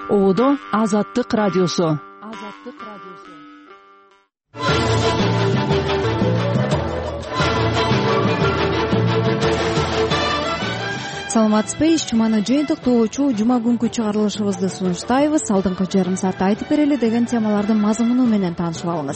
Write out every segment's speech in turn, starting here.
Оодо Азаттык радиосу. Саламатсызбы, иш жуманы жыйынтыктоочу жума күнкү чыгарылышыбызды сунуштайбыз. Алдыңкы жарым саатта айтып берели деген темалардын мазмуну менен таанышып алыңыз.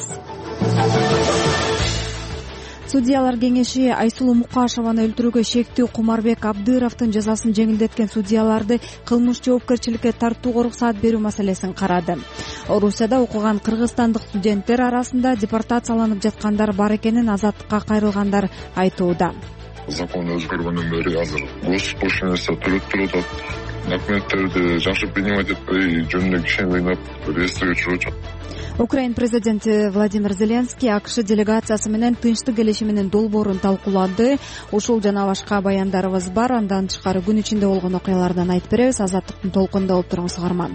Судьялар кеңеши Айсулуу Мукашеваны өлтүрүүгө шектүү Кумарбек Абдыровдун жазасын жеңилдеткен судьяларды кылмыш жоопкерчиликке тартууга уруксат берүү маселесин карады. Орусияда окуган кыргызстандык студенттер арасында депортацияланып жаткандар бар экенин Азаттыкка кайрылгандар айтууда. Закон өзгөргөндөн бери азыр бош нерсе төлөп турат. Документтерди жакшы принимать этпей, жөнүндө кишени ыйнап, реестрге чыгып. Украин президенти Владимир Зеленский АКШ делегациясы менен тынчтык келишиминин долбоорун талкуулады. Ушул жана башка баяндарыбыз бар. Андан тышкары күн ичинде болгон окуялардан айтып беребиз. Азаттыктын толкунунда болуп туруңуз, каарман.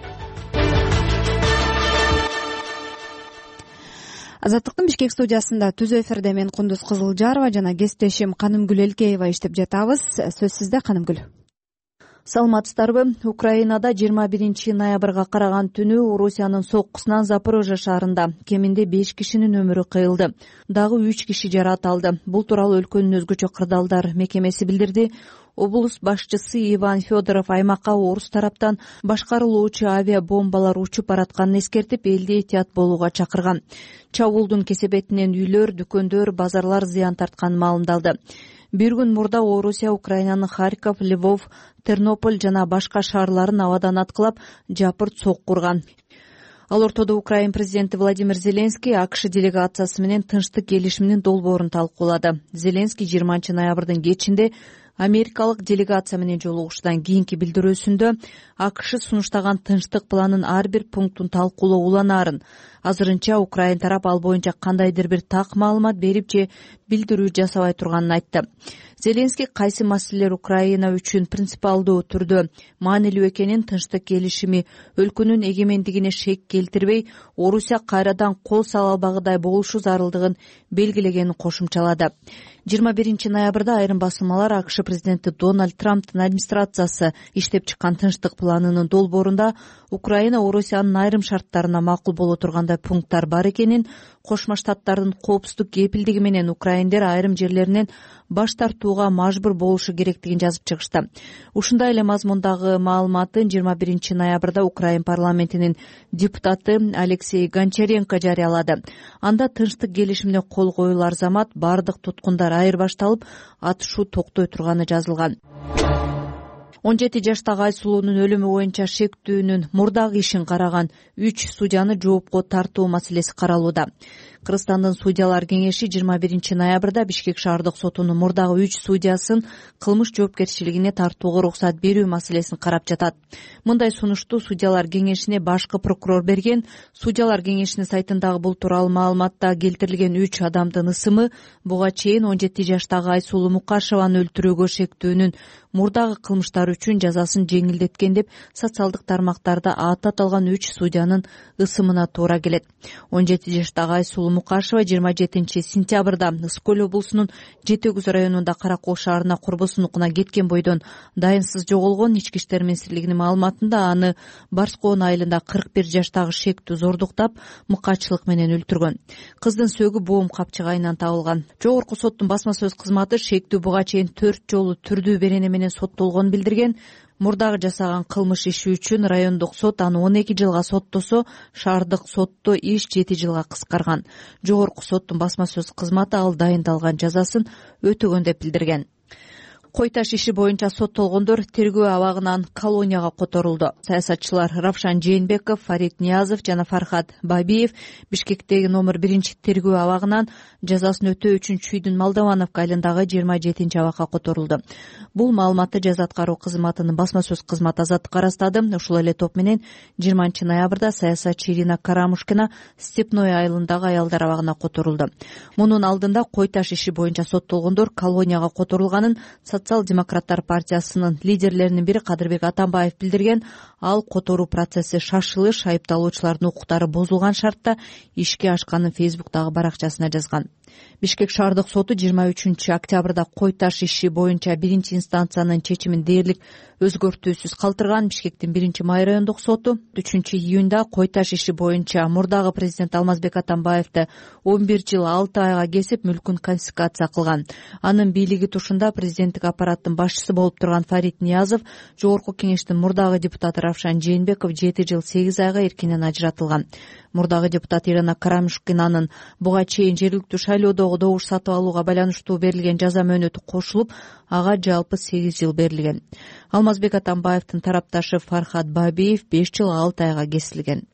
Азаттыктын Бишкек студиясында түзүү эфирде мен Кундуз Кызылжарова жана кесиптешим Канымгүл Элкеева иштеп жатабыз. Сөз сизде, Канымгүл. Саламатсыздарбы? Украинада 21 ноябрга караган түнү Орусиянын соккусунан Запорожье шаарында кеминде 5 кишинин өмүрү кыйылды. Дагы 3 киши жаракат алды. Бул тууралуу өлкөнүн өзгөчө кырдаалдар мекемеси билдирди. Облус башчысы Иван Федоров аймакка орус тараптан башкарылуучу авиабомбалар учуп баратканын эскертип, элди этият болууга чакырган. Чабуулдун кесепетинен үйлөр, дүкөндөр, базарлар зыян тартканы маалымдалды. Bir күн мурда Орусия Украинанын Харьков, Львов, Тернополь жана башка шаарларын абадан аткылап, жапырт сокку урган. Ал ортодо Украин президенти Владимир Зеленский АКШ делегациясы менен тынчтык келишиминин долбоорун талкуулады. Зеленский 20 ноябрдын кечинде америкалык делегация менен жолугушуудан кийинки билдирүүсүндө АКШ сунуштаган тынчтык планын ар бир пунктун талкуулоо уланаарын, азырынча Украин тарап ал боюнча кандайдыр бир так маалымат берип же билдирүү жасабай турганын айтты. Зеленский кайсы маселелер Украина үчүн принципиалдуу түрдө маанилүү экенин, тынчтык келишими өлкөнүн эгемендигине шек келтирбей, Орусия кайрадан кол сала албагыдай болушу зарылдыгын белгилегенин кошумчалады. 21 ноябрда айрым басылмалар АКШ президенти Дональд Трамптын администрациясы иштеп чыккан тынчтык планынын долбоорунда Украина Орусиянын айрым шарттарына макул боло тургандай пункттар бар экенин, Кошмо Штаттардын коопсуздук кепилдиги менен украиндер айрым жерлеринен баш тартууга мажбур болушу керектигин жазып чыгышты. Ушундай эле мазмундагы маалыматын 21 ноябрда Украин парламентинин депутаты Алексей Гончаренко жарыялады. Анда тынчтык келишимине кол коюлар замат бардык туткундар айырбашталып, атышуу токтой турганы жазылган. 17 жаштагы Айсулуунун өлүмү боюнча шектүүнүн мурдагы ишин караган 3 судьяны жоопко тартуу маселеси каралууда. Кыргызстандын судьялар кеңеши 21 ноябрда Бишкек шаардык сотунун мурдагы 3 судьясын кылмыш жоопкерчилигине тартууга уруксат берүү маселесин карап жатат. Мындай сунушту судьялар кеңешине башкы прокурор берген. Судьялар кеңешинин сайтындагы бул тууралуу маалыматта келтирилген 3 адамдын ысымы буга чейин 17 жаштагы Айсулуу Мукашеваны өлтүрүүгө шектүүнүн мурдагы кылмыштары үчүн жазасын жеңилдеткен деп социалдык тармактарда аты аталган 3 судьянын ысымына туура келет. 17 жаштагы Айсулуу Мукашева 27 сентябрда Ыскөл облусунун Жетегүз районунда Каракол шаарына курбусунукуна кеткен бойдон дайынсыз жоголгон. Ички иштер министрлигинин маалыматында аны Барскоон айылында 41 жаштагы шектүү зордуктап, мыкаачылык менен өлтүргөн. Кыздын сөөгү боом капчыгайынан табылган. Жогорку соттун басма сөз кызматы шектүү буга чейин 4 жолу түрдүү берене менен соттолгонун билдирген. Мурдагы жасаган кылмыш иши үчүн райондук сот аны 12 жылга соттосо, шаардык сотто иш 7 жылга кыскарган. Жогорку соттун басма сөз кызматы ал дайындалган жазасын өтөгөн деп билдирген. Кой таш иши боюнча соттолгондор тергөө абагынан колонияга которулду. Саясатчылар Равшан Жээнбеков, Фарид Ниязов жана Фархат Бабиев Бишкектеги номер 1 тергөө абагынан жазасын өтөө үчүн Чүйдүн Молдовановка айылындагы 27 абакка которулду. Бул маалыматты жаза аткаруу кызматынын басма сөз кызматы Азаттыкка ырастады. Ушул эле топ менен 20 ноябрда саясатчы Ирина Карамушкина Степной айылындагы аялдар абагына которулду. Мунун алдында кой таш иши боюнча соттолгондор колонияга которулганын Социал-демократтар партиясынын лидерлеринин бири Кадырбек Атамбаев билдирген. Ал которуу процесси шашылыш, айыпталуучулардын укуктары бузулган шартта ишке ашканын Фейсбуктагы баракчасына жазган. Бишкек шаардык соту 23 октябрда кой таш иши боюнча биринчи инстанциянын чечимин дээрлик өзгөртүүсүз калтырган. Бишкектин 1-Май райондук соту 3-июнда кой таш иши боюнча мурдагы президент Алмазбек Атамбаевди 11 жыл 6 айга кесип мүлкүн конфискация кылган. Анын бийлиги тушунда президенттик аппараттын башчысы болуп турган Фарид Ниязов, Жогорку кеңештин мурдагы депутаты Равшан Жээнбеков 7 жыл 8 айга эркинен ажыратылган. Мурдагы депутат Ирина Карамышкинанын буга чейин жергиликтүү шайлоодогу добуш сатып алууга байланыштуу берилген жаза мөөнөтү кошулуп, ага жалпы 8 жыл берилген. Алмазбек Атамбаевдин тарапташы Фархат Бабиев 5 жыл 6 айга кесилген.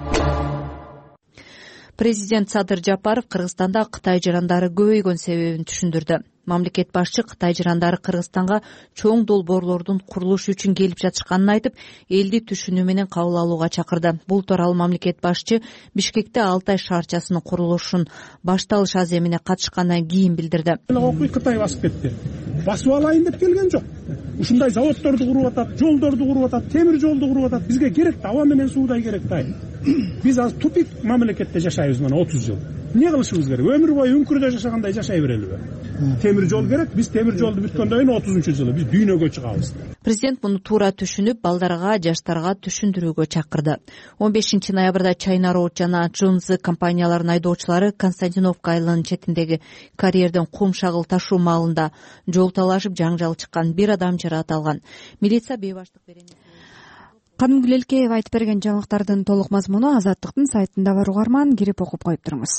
Президент Садыр Жапаров Кыргызстанда Кытай жарандары көбөйгөн себебин түшүндүрдү. Мамлекет башчы Кытай жарандары Кыргызстанга чоң долбоорлордун курулушу үчүн келип жатышканын айтып, элди түшүнүү менен кабыл алууга чакырды. Бул тууралуу мамлекет башчы Бишкекте Алтай шаарчасынын курулушун башталыш аземине катышкандан кийин билдирди. Кытай басып кетти. Басып алайын деп келген жок. Ушундай заводдорду куруп атат, жолдорду куруп атат, темир жолду куруп атат. Бизге керек да, аба менен суудай керек да. Биз азыр тупик мамлекетте жашайбыз мына 30 жыл. Эмне кылышыбыз керек? Өмүр бою үңкүрдө жашагандай жашай берелиби? Темир жол керек. Биз темир жолду бүткөндөн кийин 30-жылы биз дүйнөгө чыгабыз. Президент муну туура түшүнүп, балдарга, жаштарга түшүндүрүүгө чакырды. 15 ноябрда China Road жана Junzi компанияларынын айдоочулары Константиновка айылынын четиндеги карьерден кум шагыл ташуу маалында жол талашып, жаңжал чыккан, 1 адам жаракат алган. Милиция бейбаштык берени. Кадымгүл Элкеева айтып берген жаңылыктардын толук мазмуну Азаттыктын сайтында бар, угарман, кирип окуп коюп туруңуз.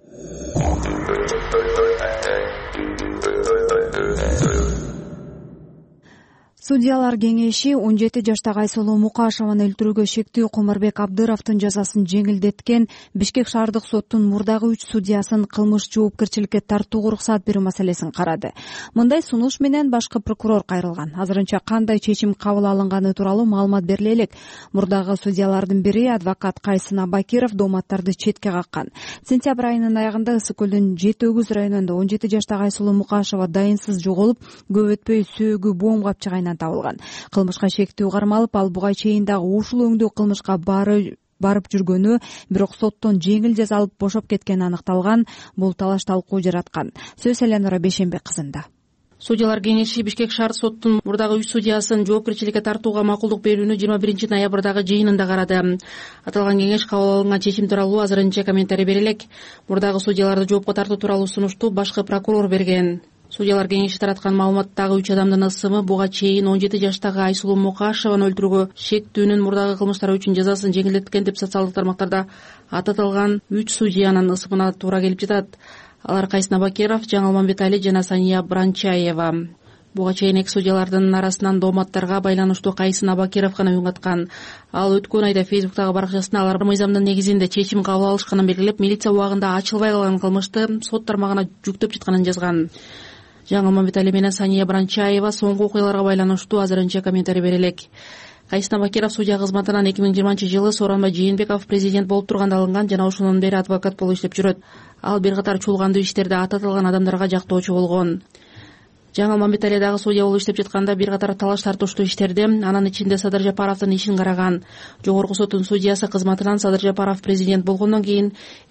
Судьялар кеңеши 17 жаштагы Айсулуу Мукашеваны өлтүрүүгө шектүү Кумарбек Абдыровдун жазасын жеңилдеткен Бишкек шаардык соттун мурдагы 3 судьясын кылмыш жоопкерчиликке тартууга уруксат берүү маселесин карады. Мындай сунуш менен башкы прокурор кайрылган. Азырынча кандай чечим кабыл алынганы тууралуу маалымат бериле элек. Мурдагы судьялардын бири адвокат Кайсын Абакиров дооматтарды четке каккан. Сентябрь айынын аягында Ысык көлдүн Жети Өгүз районунда 17 жаштагы Айсулуу Мукашева дайынсыз жоголуп, көп өтпөй сөөгү боом капчыгайынан табылган. Кылмышка шектүү кармалып, ал буга чейин дагы ушул өңдүү кылмышка барып жүргөнү, бирок соттон жеңил жаза алып бошоп кеткени аныкталган. Бул талаш талкуу жараткан. Сөз Эленора Бешенбек кызында. Судьялар кеңеши Бишкек шаардык соттун мурдагы 3 судьясын жоопкерчиликке тартууга макулдук берүүнү 21 ноябрдагы жыйынында карады. Аталган кеңеш кабыл алынган чечим тууралуу азырынча комментарий берелек. Мурдагы судьяларды жоопко тартуу тууралуу сунушту башкы прокурор берген. Судьялар кеңеши тараткан маалыматтагы 3 адамдын ысымы буга чейин 17 жаштагы Айсулуу Мукашеваны өлтүрүүгө шектүүнүн мурдагы кылмыштары үчүн жазасын жеңилдеткен деп социалдык тармактарда аталган 3 судьянын ысымына туура келип жатат. Алар Кайсын Абакиров, Жаңыл Мамбетали жана Сания Бранчаева. Буга чейин эки судьялардын арасынан дооматтарга байланыштуу Кайсын Абакиров гана үн каткан. Ал өткөн айда Фейсбуктагы баракчасына алар мыйзамдын негизинде чечим кабыл алышканын белгилеп, милиция убагында ачылбай калган кылмышты сот тармагына жүктөп жатканын жазган. Жаңыл Мамбетали менен Сания Бранчаева соңку окуяларга байланыштуу азырынча комментарий берелек. Кайсын Абакиров судья кызматынан 2020 жылы Сооронбай Жээнбеков президент болуп турганда алынган жана ошондон бери адвокат болуп иштеп жүрөт. Ал бир катар чуулгандуу иштерде аталган адамдарга жактоочу болгон. Жаңыл Мамбетали дагы судья болуп иштеп жатканда бир катар талаш тартыштуу иштерде, анын ичинде Садыр Жапаровдун ишин караган. Жогорку соттун судьясы кызматынан Садыр Жапаров президент болгондон кийин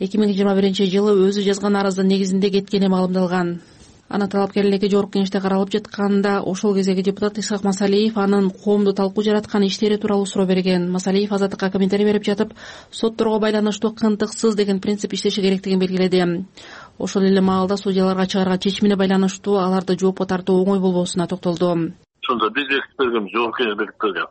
2021 жылы өзү жазган арыздын негизинде кеткени маалымдалган. Анын талапкерлиги жогорку кеңеште каралып жатканда ошол кездеги депутат Исхак Масалиев анын коомду талкуу жараткан иштери тууралуу суроо берген. Масалиев Азаттыкка комментарий берип жатып, сотторго байланыштуу кынтыксыз деген принцип иштеши керектигин белгиледи. Ошол эле маалда судьяларга чыгарган чечимине байланыштуу аларды жоопко тартуу оңой болбосуна токтолду. Ошондо биз бекитип берген жогорку кеңеш бекитип берген.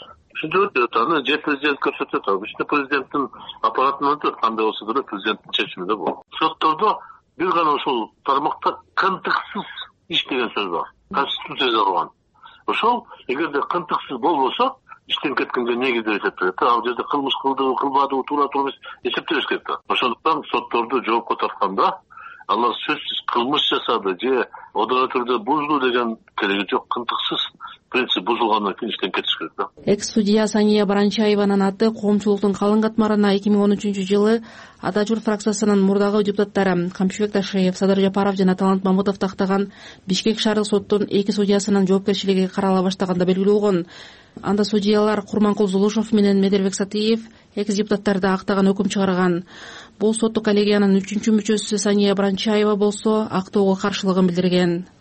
Ушинтип аны же президент көрсөтөт, ушинтип президенттин аппаратынан өтөт, кандай болсо да президенттин чечимиде бул. Соттордо бир гана ошол тармакта кынтыксыз иш деген сөз бар. Конституция жазылган. Ошол эгерде кынтыксыз болбосо, иштен кеткенге негиздеп эсептелет. Ал жерде кылмыш кылдыбы, кылбадыбы, туура эмес эсептелиш керек да. Ошондуктан сотторду жоопко тартканда алар сөзсүз кылмыш жасады же одан өтөрдө бузду деген кереги жок. Кынтыксыз принцип бузулгандан кийин иштен кетиш керек да. Экс-судья Сания Бранчаеванын аты коомчулуктун калың катмарына 2013 жылы Ата журт фракциясынын мурдагы депутаттары Камчыбек Ташиев, Садыр Жапаров жана Талант Мамытов тактаган Бишкек шаардык соттун 2 судьясынын жоопкерчилиги карала баштаганда белгилүү болгон. Анда судьялар Курманкул Зулушев менен Медербек Сатиев экс-депутаттарды актаган өкүм чыгарган. Бул соттук коллегиянын 3-мүчөсү Сания Бранчаева болсо актоого каршылыгын билдирген.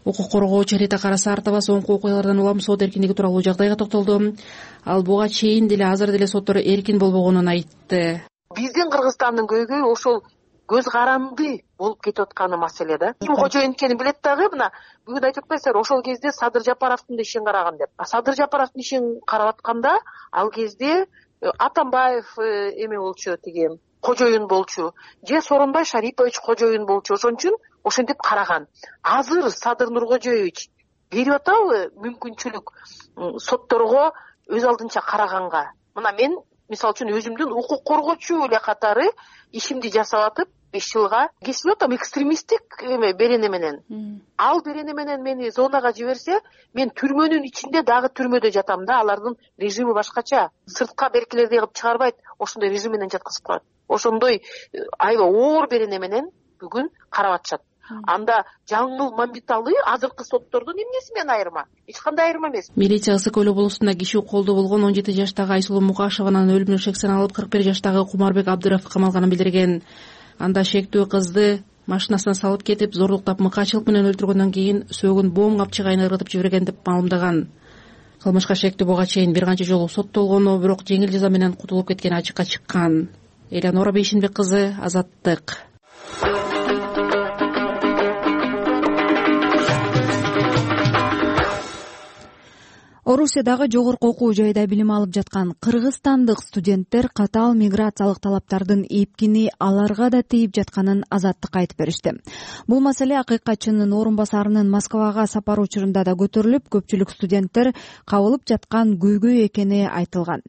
укук коргоочу Рита Карасартова соңку окуялардан улам сот эркиндиги тууралуу жагдайга токтолду. Ал буга чейин деле азыр деле соттор эркин болбогонун айтты. Биздин Кыргызстандын көйгөйү ошол көз каранды болуп кетип атканы маселе да. Ким кожоюн экенин билет дагы, мына бүгүн айтып атпайсыздар, ошол кезде Садыр Жапаровдун да ишин караган деп. Садыр Жапаровдун ишин карап атканда ал кезде Атамбаев эме болчу, тиги кожоюн болчу, же Сооронбай Шарипович кожоюн болчу. Ошон үчүн ошентип караган. Азыр Садыр Нуркожоевич берип атабы мүмкүнчүлүк сотторго өз алдынча караганга? Мына мен мисалы үчүн өзүмдүн укук коргоочу эле катары ишимди жасап атып 5 жылга кесип атам экстремисттик берене менен. Ал берене менен мени зонага жиберсе, мен түрмөнүн ичинде дагы түрмөдө жатам да. Алардын режими башкача. Сыртка беркилердей кылып чыгарбайт, ошондой режим менен жаткызып коет. Ошондой аябай оор берене менен бүгүн карап атышат. Анда Жаңыл Мамбеталы азыркы соттордун эмнеси менен айырма? Эч кандай айырма эмес. Милиция Ысык Көл облусунда киши колдо болгон 17 жаштагы Айсулуу Мукашеванын өлүмүнүн шексин алып 41 жаштагы Кумарбек Абдыровду камалганын билдирген. Анда шектүү кызды машинасына салып кетип, зорлуктап мыкачылык менен өлтүргөндөн кийин сөөгүн бом капчыгайына ыргытып жиберген деп маалымдаган. Кылмышка шектүү буга чейин бир канча жолу соттолгону, бирок жеңил жаза менен кутулуп кеткени ачыкка чыккан. Элеонора Бейшинбек кызы, Азаттык. Орусиядагы жогорку окуу жайда билим алып жаткан кыргызстандык студенттер катаал миграциялык талаптардын эпкини аларга да тийип жатканын Азаттыкка айтып беришти. Бул маселе акыйкатчынын орун басарынын Москвага сапары учурунда да көтөрүлүп, көпчүлүк студенттер кабылып жаткан көйгөй экени айтылган.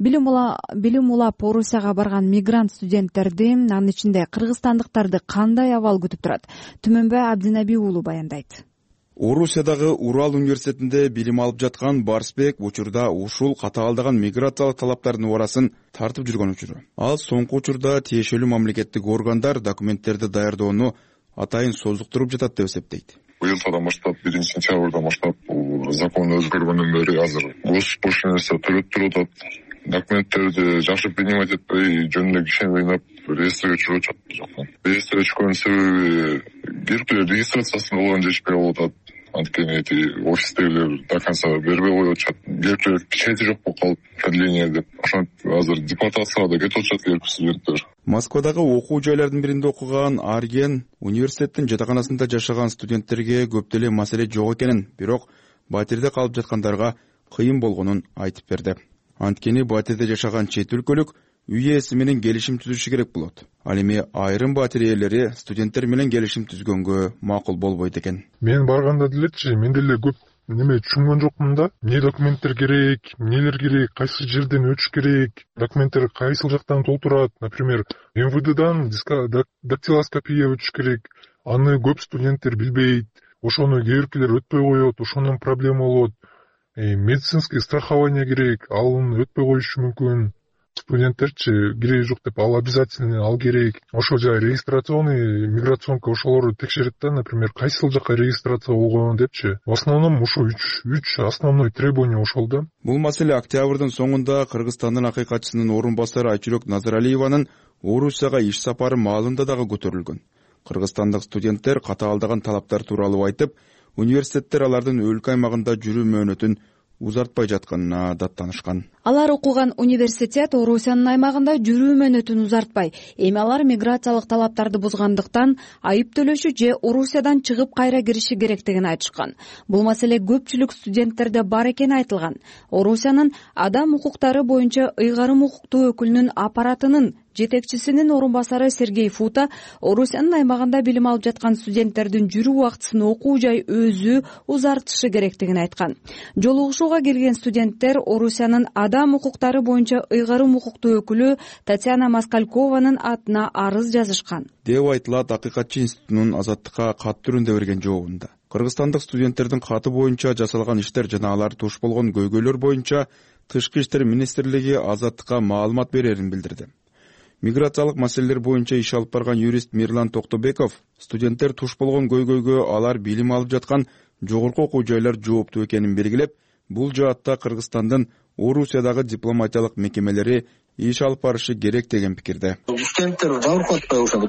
Билим улап Орусияга барган мигрант студенттерди, анын ичинде кыргызстандыктарды кандай абал күтүп турат? Түмөнбай Абдинаби уулу баяндайт. Орусиядагы Урал университетинде билим алып жаткан Барсбек учурда ушул катаалдаган миграциялык талаптардын убарасын тартып жүргөн учуру. Ал соңку учурда тиешелүү мамлекеттик органдар документтерди даярдоону атайын созуктуруп жатат деп эсептейт. Быйылдан баштап 1-сентябрдан баштап закон өзгөргөндөн бери азыр госпошлинасын төлөп туруп атат. Документтерди жакшы принимать этпей, жөнүндө кишени ыйнап реестрге чыгып жатат. Реестрге чыккан себеби бир регистрациясын болгон жетишпей болуп атат. Анткени эти офистегилер до конца бербей коюп атышат. Биркилер чети жок болуп калып, продление деп. Ошентип азыр депортацияга да кетип атышат эркек студенттер. Москвадагы окуу жайлардын биринде окуган Арген университеттин жатаканасында жашаган студенттерге көп деле маселе жок экенин, бирок батирде калып жаткандарга кыйын болгонун айтып берди. Анткени батирде жашаган чет өлкөлүк үй ээси менен келишим түзүшү керек болот. Ал эми айрым батир ээлери студенттер менен келишим түзгөнгө макул болбойт экен. Мен барганда делечи, мен деле көп неме түшүнгөн жокмун да. Эмне документтер керек, эмнелер керек, кайсы жерден өтүш керек, документтер кайсыл жактан толтурат. Например, МВДдан дактилоскопия өтүш керек. Аны көп студенттер билбейт. Ошону кээ-биркилер өтпөй коет, ошонун проблема болот. Медицинский страхование керек, ал өтпөй коюшу мүмкүн. Студенттерчи кереги жок деп, ал обязательно ал керек. Ошол жай регистрационный миграционка ошолорду текшерет да, например, кайсыл жакка регистрация болгон депчи. В основном ошо 3 основной требование ошол да. Бул маселе октябрдын соңунда Кыргызстандын акыйкатчысынын орун басары Айчүрөк Назаралиеванын Орусияга иш сапары маалында дагы көтөрүлгөн. Кыргызстандык студенттер катаалдаган талаптар тууралуу айтып, университеттер алардын өлкө аймагында жүрүү мөөнөтүн узартпай жатканына даттанышкан. Алар окуган университет Орусиянын аймагында жүрүү мөөнөтүн узартпай, эми алар миграциялык талаптарды бузгандыктан айып төлөшү же Орусиядан чыгып кайра кириши керектигин айтышкан. Бул маселе көпчүлүк студенттерде бар экени айтылган. Орусиянын адам укуктары боюнча ыйгарым укуктуу өкүлүнүн аппаратынын жетекчисинин орун басары Сергей Фута Орусиянын аймагында билим алып жаткан студенттердин жүрүү убактысын окуу жай өзү узартышы керектигин айткан. Жолугушууга келген студенттер Орусиянын адам укуктары боюнча ыйгарым укуктуу өкүлү Татьяна Москалькованын атына арыз жазышкан деп айтылат Акыйкатчы институтунун Азаттыкка кат түрүндө берген жообунда. Кыргызстандык студенттердин каты боюнча жасалган иштер жана алар туш болгон көйгөйлөр боюнча Тышкы иштер министрлиги Азаттыкка маалымат берерин билдирди. Миграциялык маселелер боюнча иш алып барган юрист Мирлан Токтобеков студенттер туш болгон көйгөйгө алар билим алып жаткан жогорку окуу жайлар жооптуу экенин белгилеп, бул жаатта Кыргызстандын Орусиядагы дипломатиялык мекемелери иш алып барышы керек деген пикирде. Студенттер жабыркап атпайбы ошол?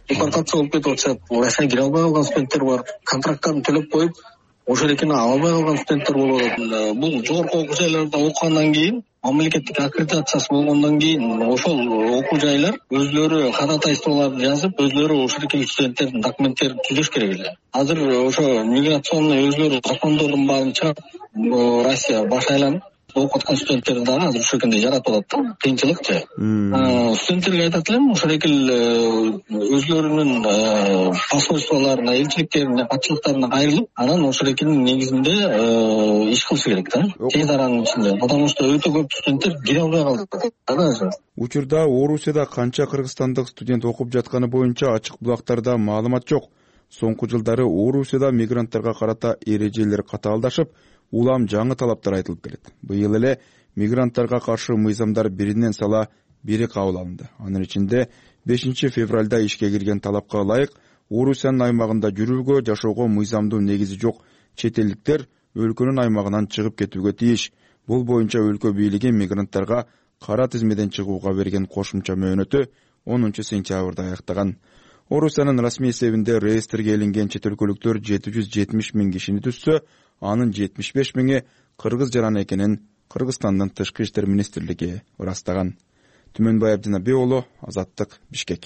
депортация болуп кетип атышат. Россияга кире албай калган студенттер бар. Контракттарын төлөп коюп, ошол экени ала албай калган студенттер болуп атат. Бул жогорку окуу жайларда окугандан кийин, мамлекеттик аккредитациясы болгондон кийин ошол окуу жайлар өзлөрү ходатайстволорду жазып, өзлөрү ошол студенттердин документтерин түзөш керек эле. Азыр ошо миграционный өзлөрү закондордун баарын чыгып, Россия баш айланып окуп аткан студенттерди дагы азыр ошол экенде жаратып атат да. Кыйынчылыкчы. Студенттерге айтат элем, ошол экил өзлөрүнүн посольстволоруна, элчиликтерине, катчылыктарына кайрылып, анан ошол экинин негизинде иш кылышы керек да. Тез аранын ичинде. Потому что өтө көп студенттер кире албай калды. Учурда Орусияда канча кыргызстандык студент окуп жатканы боюнча ачык булактарда маалымат жок. Соңку жылдары Орусияда мигранттарга карата эрежелер катаалдашып, улам жаңы талаптар айтылып келет. Быйыл эле мигранттарга каршы мыйзамдар биринен сала бири кабыл алынды. Анын ичинде 5 февралда ишке кирген талапка ылайык Орусиянын аймагында жүрүүгө, жашоого мыйзамдуу негизи жок чет элдиктер өлкөнүн аймагынан чыгып кетүүгө тийиш. Бул боюнча өлкө бийлиги мигранттарга кара тизмеден чыгууга берген кошумча мөөнөтү 10 сентябрда аяктаган. Орусиянын расмий эсебинде реестрге илинген чет өлкөлүктөр 770 000 кишини түзсө, анын 75 000 кыргыз жараны экенин Кыргызстандын Тышкы иштер министрлиги ырастаган. Түмөнбай Абдинабек уулу, Азаттык, Бишкек.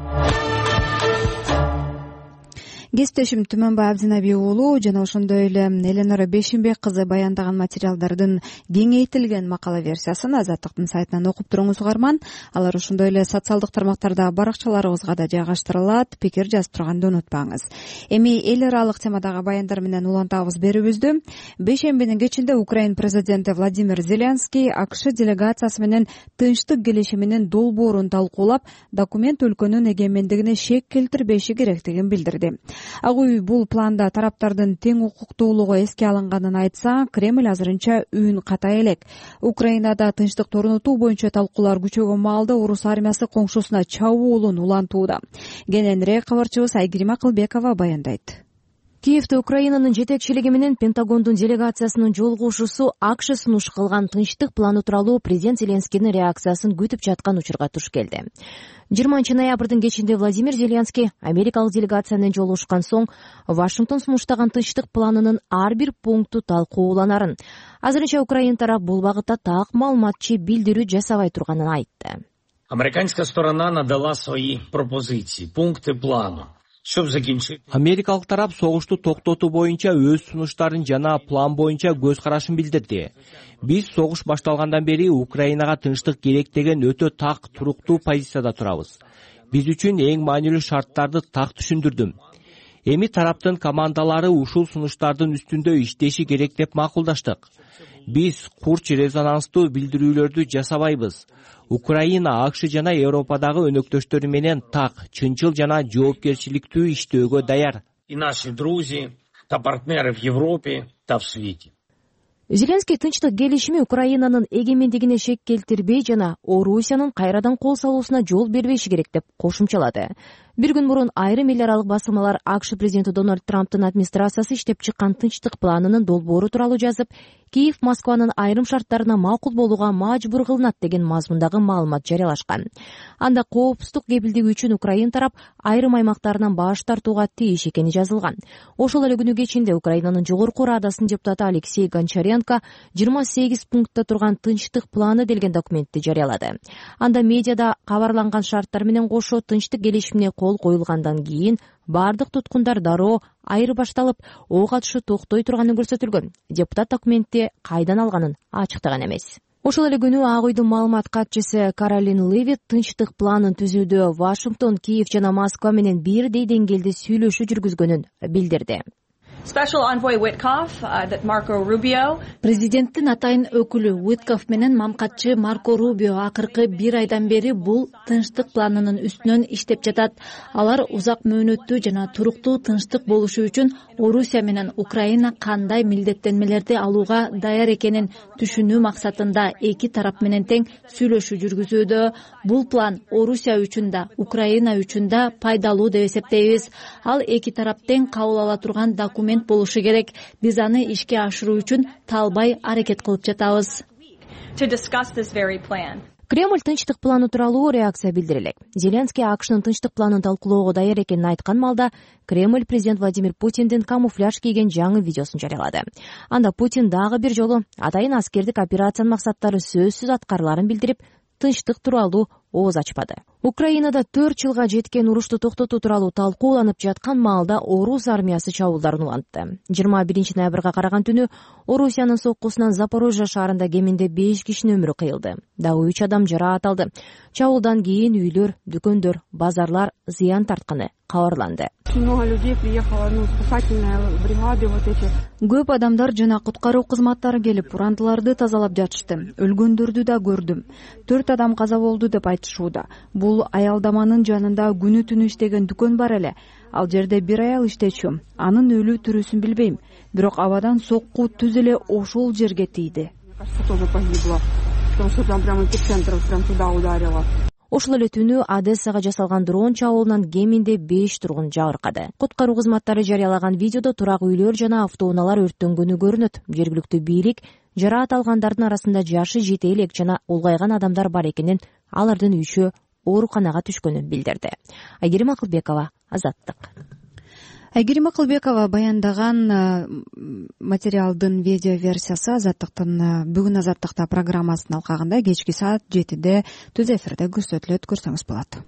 Кесиптешим Түмөнбай Абдинабек уулу жана ошондой эле Эленора Бешимбек кызы баяндаган материалдардын кеңейтилген макала версиясын Азаттыктын сайтынан окуп туруңуз угарман. Алар ошондой эле социалдык тармактарда баракчаларыбызга да жайгаштырылат. Пикир жазып турганды унутпаңыз. Эми эл аралык темадагы баяндар менен улантабыз берүүбүздү. Бешембинин кечинде Украина президенти Владимир Зеленский АКШ делегациясы менен тынчтык келишиминин долбоорун талкуулап, документ өлкөнүн эгемендигине шек келтирбеши керектигин билдирди. Ак үй бул планда тараптардын тең укуктуулугу эске алынганын айтса, Кремль азырынча үн катай элек. Украинада тынчтык орнотуу боюнча талкуулар күчөгөн маалда орус армиясы коңшусуна чабуулун улантууда. Кененирээк кабарчыбыз Айгерим Акылбекова баяндайт. Киевде Украинанын жетекчилиги менен Пентагондун делегациясынын жолугушуусу АКШ сунуш кылган тынчтык планы тууралуу президент Зеленскийдин реакциясын күтүп жаткан учурга туш келди. 20 ноябрдын кечинде Владимир Зеленский америкалык делегация менен жолугушкан соң Вашингтон сунуштаган тынчтык планынын ар бир пункту талкууланарын, азырынча Украина тарап бул багытта так маалыматчы билдирүү жасабай турганын айтты. Американская сторона надала свои пропозиции, пункты плану. Америкалык тарап согушту токтотуу боюнча өз сунуштарын жана план боюнча көз карашын билдирди. Биз согуш башталгандан бери Украинага тынчтык керек деген өтө так туруктуу позицияда турабыз. Биз үчүн эң маанилүү шарттарды так түшүндүрдүм. Эми тараптын командалары ушул сунуштардын үстүндө иштеши керек деп макулдаштык. Биз курч резонанстуу билдирүүлөрдү жасабайбыз. Украина, АКШ жана Европадагы өнөктөштөрү менен так, чынчыл жана жоопкерчиликтүү иштөөгө даяр. И наши друзья, та партнеры в Европе, та в свете. Зеленский тынчтык келишими Украинанын эгемендигине шек келтирбей жана Орусиянын кайрадан кол салуусуна жол бербеши керек деп кошумчалады. Bir gün murun айрым эл аралык басылмалар АКШ президенти Дональд Трамптын администрациясы иштеп чыккан тынчтык планынын долбоору тууралуу жазып, Киев Москванын айрым шарттарына макул болууга мажбур кылынат деген мазмундагы маалымат жарыялашкан. Анда коопсуздук кепилдиги үчүн Украина тарап айрым аймактарынан баш тартууга тийиш экени жазылган. Ошол эле күнү кечинде Украинанын жогорку радасынын депутаты Алексей Гончаренко 28 пунктта турган тынчтык планы делген документти жарыялады. Анда медиада кабарланган шарттар менен кошо тынчтык келишимине кол коюлгандан кийин бардык туткундар дароо айры башталып, ок атышы токтой турганы көрсөтүлгөн. Депутат документти кайдан алганын ачыктаган эмес. Ошол эле күнү Ак үйдүн маалымат катчысы Каролин Левит тынчтык планын түзүүдө Вашингтон, Киев жана Москва менен бирдей деңгээлде сүйлөшүү жүргүзгөнүн билдирди. Президенттин атайын өкүлү Уиткоф менен мамкатчы Марко Рубио акыркы 1 айдан бери бул тынчтык планынын үстүнөн иштеп жатат. Алар узак мөөнөттүү жана туруктуу тынчтык болушу үчүн Орусия менен Украина кандай милдеттенмелерди алууга даяр экенин түшүнүү максатында эки тарап менен тең сүйлөшүү жүргүзүүдө. Бул план Орусия үчүн да, Украина үчүн да пайдалуу деп эсептейбиз. Ал эки тарап тең кабыл ала турган документ болушу керек. Биз аны ишке ашыруу үчүн талбай аракет кылып жатабыз. Кремль тынчтык планы тууралуу реакция билдире элек. Зеленский АКШнын тынчтык планын талкуулоого даяр экенин айткан маалда Кремль президент Владимир Путиндин камуфляж кийген жаңы видеосун жарыялады. Анда Путин дагы бир жолу атайын аскердик операциянын максаттары сөзсүз аткарыларын билдирип, тынчтык тууралуу ооз ачпады. Украинада 4 жылга жеткен урушту токтотуу тууралуу талкууланып жаткан маалда орус армиясы чабуулдарын улантты. 21 ноябрга караган түнү Орусиянын соккусунан Запорожье шаарында кеминде 5 кишинин өмүрү кыйылды. Дагы 3 адам жараат алды. Чабуулдан кийин үйлөр, дүкөндөр, базарлар зыян тартканы кабарланды. Көп адамдар жана куткаруу кызматтары келип, урандыларды тазалап жатышты. Өлгөндөрдү да көрдүм. 4 адам каза болду деп айтышууда. Бул аялдаманын жанында күнү түнү иштеген дүкөн бар эле. Ал жерде бир аял иштечү. Анын өлүү тирүүсүн билбейм. Бирок абадан сокку түз эле ошол жерге тийди. Ошол эле түнү Одессага жасалган дрон чабуулунан кеминде 5 тургун жабыркады. Куткаруу кызматтары жарыялаган видеодо турак үйлөр жана автоунаалар өрттөнгөнү көрүнөт. Жергиликтүү бийлик жараат алгандардын арасында жашы жете элек жана улгайган адамдар бар экенин, алардын 3-өө ооруканага түшкөнүн билдирди. Айгерим Акылбекова, Азаттык. Айгерим Акылбекова баяндаган материалдын видео версиясы Азаттыктын бүгүн Азаттыкта программасынын алкагында кечки саат 7-де түз эфирде көрсөтүлөт, көрсөңүз болот.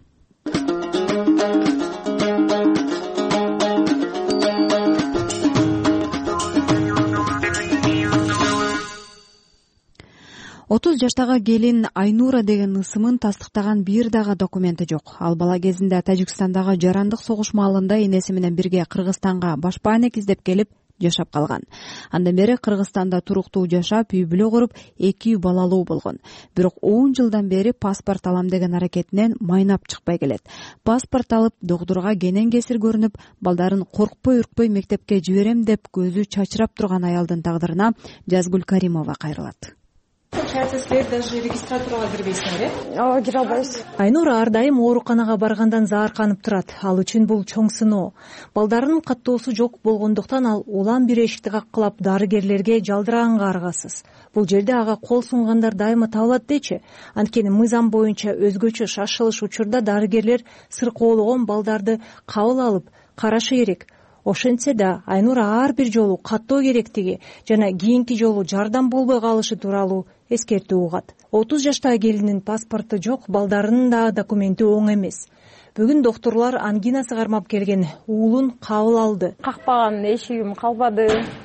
Отуз жаштагы келин Айнура деген ысымын тастыктаган бир дагы документи жок. Ал бала кезинде Тажикстандагы жарандык согуш маалында энеси менен бирге Кыргызстанга башпаанек издеп келип жашап калган. Андан бери Кыргызстанда туруктуу жашап, үй бүлө куруп, 2 балалуу болгон. Бирок 10 жылдан бери паспорт алам деген аракетинен майнап чыкпай келет. Паспорт алып, доктурга кенен-кесир көрүнүп, балдарын коркпой-үркпөй мектепке жиберем деп көзү чачырап турган аялдын тагдырына Жазгүл Каримова кайрылат. Получается, силер даже регистратурага кирбейсиңер, э? Ооба, кире албайбыз. Айнура ар дайым ооруканага баргандан заарканып турат. Ал үчүн бул чоң сыноо. Балдарынын каттоосу жок болгондуктан ал улам бир эшикти каккылап дарыгерлерге жалдыраганга аргасыз. Бул жерде ага кол сунгандар дайыма табылат дечи. Анткени мыйзам боюнча өзгөчө шашылыш учурда дарыгерлер сыркоологон балдарды кабыл алып карашы керек. Ошентсе да Айнура ар бир жолу каттоо керектиги жана кийинки жолу жардам болбой калышы тууралуу эскертүү угат. 30 жаштагы келиндин паспорту жок, балдарынын да документи оң эмес. Бүгүн доктурлар ангинасы кармап келген уулун кабыл алды. Какпаган эшигим калбады.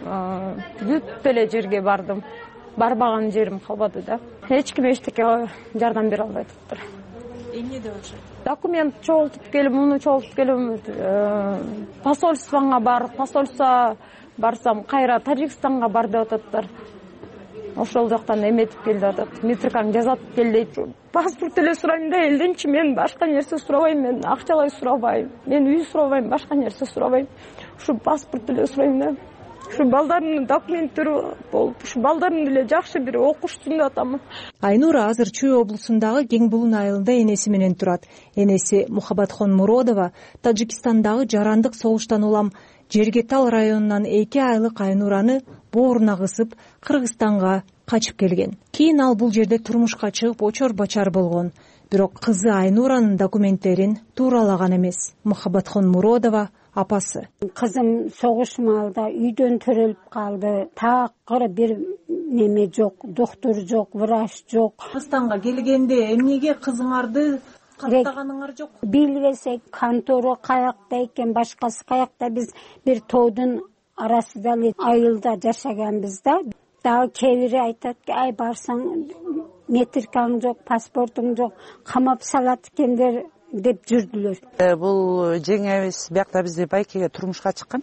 Бүт эле жерге бардым. Барбаган жерим калбады да. Эч ким эчтеке жардам бере албай атыптыр. Эмне деп атышат? Документ чогултуп келип, муну чогултуп келип, посольствоңа бар, посольство барсам, кайра Тажикстанга бар деп ататтар. Ошол жактан эметип кел деп атат. Митркаң жазатып кел дейт. Паспорт эле сурайм да, элденчи мен башка нерсе сурабайм, мен акчалай сурабайм, мен үй сурабайм, башка нерсе сурабайм. Ушу паспорт эле сурайм да. Ушу балдарымдын документтери болуп, ушу балдарым эле жакшы бир окушсун деп атам. Айнура азыр Чүй облусундагы Кең Булун айылында энеси менен турат. Энеси Мухаббатхон Муродова Тажикстандагы жарандык согуштан улам Жергетал районунан 2 айлык Айнураны бооруна кысып Кыргызстанга качып келген. Кийин ал бул жерде турмушка чыгып очор-бачар болгон. Бирок кызы Айнуранын документтерин тууралаган эмес. Мухаббатхон Муродова апасы. Кызым согуш маалда үйдөн төрөлүп калды. Такыр бир неме жок, доктор жок, врач жок. Кыргызстанга келгенде эмнеге кызыңарды каттаганыңар жок? Билбесек, контору каякта экен, башкасы каякта, биз бир тоодун арасында айылда жашаганбыз да. Дагы кээ бири айтат, ай барсаң метрикаң жок, паспортуң жок, камап салат экендер деп жүрдүлөр. Бул жеңебиз биякта бизде байкеге турмушка чыккан.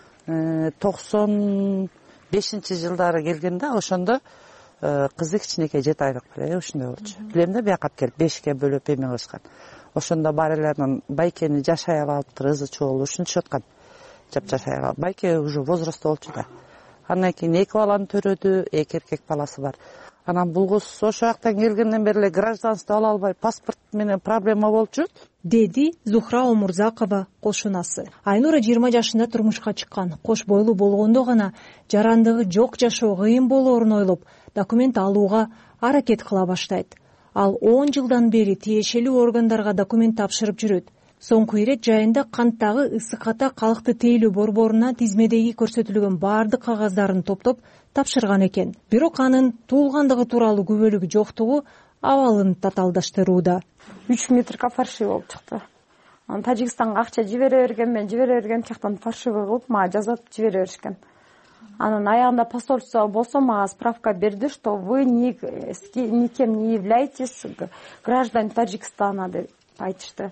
95-жылдары келген да, ошондо кызы кичинекей 7 айлык бар, ошондой болчу. Билем да биякка келип 5ке бөлүп эме кылышкан. Ошондо бар эле байкени жашай алыптыр, ызы чоолу ушинтишип аткан. Жашай алып. Байке уже возрастта болчу да. Андан кийин 2 баланы төрөдү, 2 эркек баласы бар. Анан бул кыз ошо жактан келгенден бери эле гражданство ала албай, паспорт менен проблема болчу, деди Зухра Омурзакова кошунасы. Айнура 20 жашында турмушка чыккан. Кош бойлуу болгондо гана жарандыгы жок жашоо кыйын болоорун ойлоп, документ алууга аракет кыла баштайт. ал 10 жылдан бери тиешелүү органдарга документ тапшырып жүрөт. Соңку ирет жайында канттагы ысык ата калкты тейлөө борборуна тизмедеги көрсөтүлгөн баардык кагаздарын топтоп тапшырган экен. Бирок анын туулгандыгы тууралуу күбөлүгү жоктугу абалын татаалдаштырууда. 3 метрге фальшивый болуп чыкты. Анан Тажикстанга акча жибере берген тияктан фальшивый кылып мага жазып жибере беришкен. Анан аягында посольство болсо мага справка берди, что вы никем не являетесь граждан Таджикистана деп айтышты.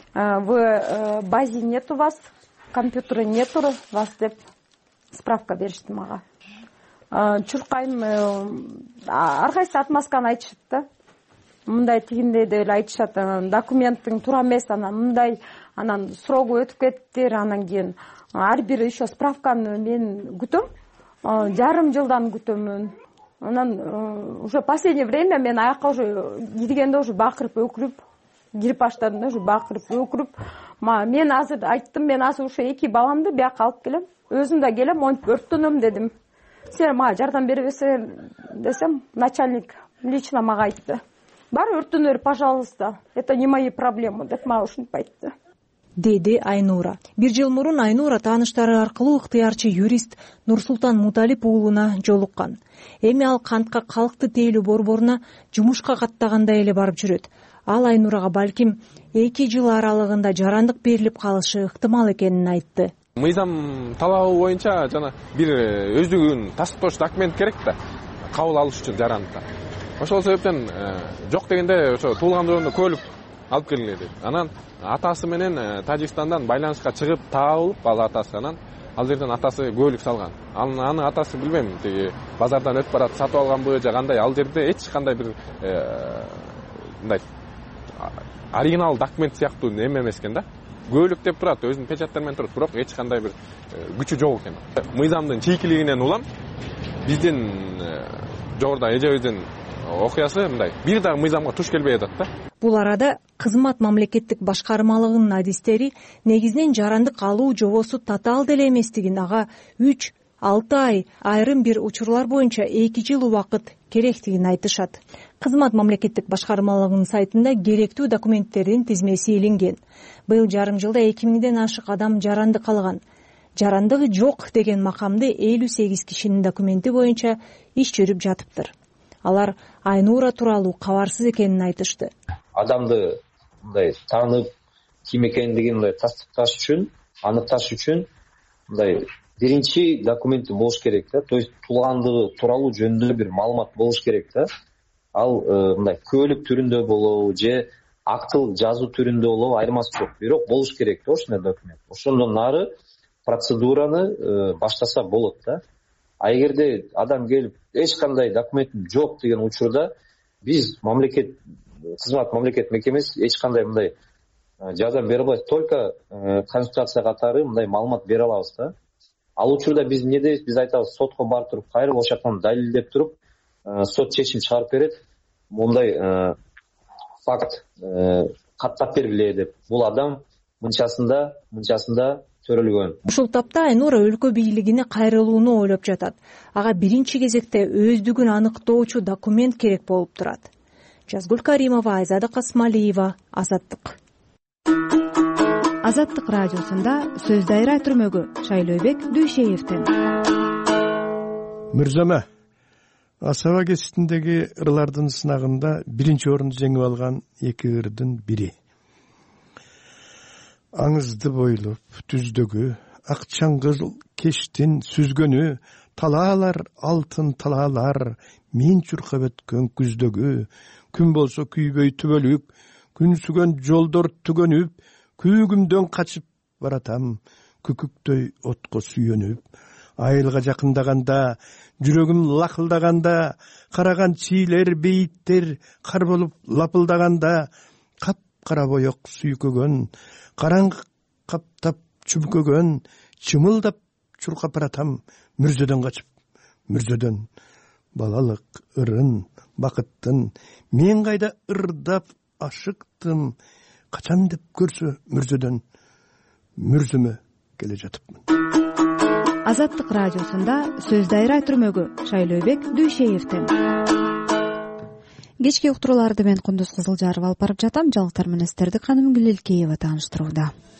В базе нет у вас, компьютера нет у вас деп справка беришти мага. Чуркайм ар кайсы отмазканы айтышат да. Мындай тигиндей деп эле айтышат. Документтин туура эмес, анан мындай, анан срогу өтүп кеттир, анан кийин ар бир еще справканы мен күтөм. Жарым жылдан күтөмүн. Анан уже последнее время мен аякка уже киргенде уже бакырып өкүрүп кирип баштадым да, уже бакырып өкүрүп. Мен азыр айттым, мен азыр ушу 2 баламды бияка алып келем. Өзүм да келем, монтип өрттөнөм дедим. Сен мага жардам бербесең десем, начальник лично мага айтты. Бар өрттөнөр, пожалуйста. Это не мои проблемы деп мага ушинтип айтты. Деди Айнура. 1 жыл мурун Айнура тааныштары аркылуу ыктыярчы юрист Нурсултан Муталип уулуна жолуккан. Эми ал кантка калкты тейлөө борборуна жумушка каттагандай эле барып жүрөт. Ал Айнурага балким 2 жыл аралыгында жарандык берилип калышы ыктымал экенин айтты. Мыйзам талабы боюнча жана бир өздүгүн тастыктоочу документ керек да, кабыл алыш үчүн жарандыкка. Ошол себептен жок дегенде ошо туулгандыгында көлүк алып келгиле деп. Анан атасы менен Тажикстандан байланышка чыгып табылып, ал атасы анан ал жерден атасы көлүк салган. Анын атасы билбейм, тиги базардан өтүп барат сатып алганбы же кандай, ал жерде эч кандай бир мындай оригинал документ сыяктуу неме эмес экен да. Көлүк деп турат, өзүнүн печаттары менен турат, бирок эч кандай бир күчү жок экен. Мыйзамдын чийкилигинен улам биздин жогоруда эжебиздин окуясы мындай бир дагы мыйзамга туш келбей атат да. Бул арада кызмат мамлекеттик башкармалыгынын адистери негизинен жарандык алуу жобосу татаал деле эместигин, ага 3-6 ай, айрым бир учурлар боюнча 2 жыл убакыт керектигин айтышат. Кызмат мамлекеттик башкармалыгынын сайтында керектүү документтердин тизмеси илинген. Быйыл жарым жылда 2000ден ашык адам жарандык алган. Жарандыгы жок деген макамды 58 кишинин документи боюнча иш жүрүп жатыптыр. Алар Айнура тууралуу кабарсыз экенин айтышты. Адамды мындай таанып, ким экендигин мындай тастыкташ үчүн, аныкташ үчүн мындай биринчи документи болуш керек да. То есть туулгандыгы тууралуу жөнүндө бир маалымат болуш керек да. Ал мындай көлүк түрүндө болобу же актыл жазуу түрүндө болобу айырмасы жок. Бирок болуш керек да ошондой документ. Ошондон нары процедураны баштаса болот да. А эгерде адам келип эч кандай документим жок деген учурда биз кызмат мамлекет мекемеси эч кандай мындай жардам бере албайбыз. Только консультация катары мындай маалымат бере алабыз да. Ал учурда биз эмне дейбиз? Биз айтабыз, сотко барып туруп, кайрылып ошол жактан далилдеп туруп, сот чечим чыгарып берет. Мындай факт каттап бергиле деп. Бул адам мынчасында төрөлгөн. Ушул тапта Айнура өлкө бийлигине кайрылууну ойлоп жатат. Ага биринчи кезекте өздүгүн аныктоочу документ керек болуп турат. Жазгүл Каримова, Айзада Касмалиева, Азаттык. Азаттык радиосунда сөз дайра түрмөгү Шайлообек Дүйшеевден. Мырзама, Асаба кеситиндеги ырлардын сынагында биринчи орунду жеңип алган 2 ырдын бири. Аңызды бойлоп түздөгү, ак чаңгыл кештин сүзгөнү, талаалар, алтын талаалар, мен чуркап өткөн күздөгү, күн болсо күйбөй түбөлүк, күнсүгөн жолдор түгөнүп, күйгүмдөн качып баратам, күкүктөй отко сүйөнүп. Айылга жакындаганда, жүрөгүм лакылдаганда, караган чийлер, бейиттер кар болуп лапылдаганда, кап-кара боек сүйкөгөн, караңгы каптап чүмкөгөн, чымылдап чуркап баратам, мүрзөдөн качып, мүрзөдөн. Балалык ырын, бакыттын, мен кайда ырдап ашыктым, качан деп көрсө мүрзөдөн, мүрзөмө келе жатыпмын. Азаттык радиосунда сөз дайра түрмөгү Шайлообек Дүйшеевден. кечки уктурууларды мен Кундуз Кызылжарова алып барып жатам. Жаңылыктар менен сиздерди Каным Гүлелкеева тааныштырууда.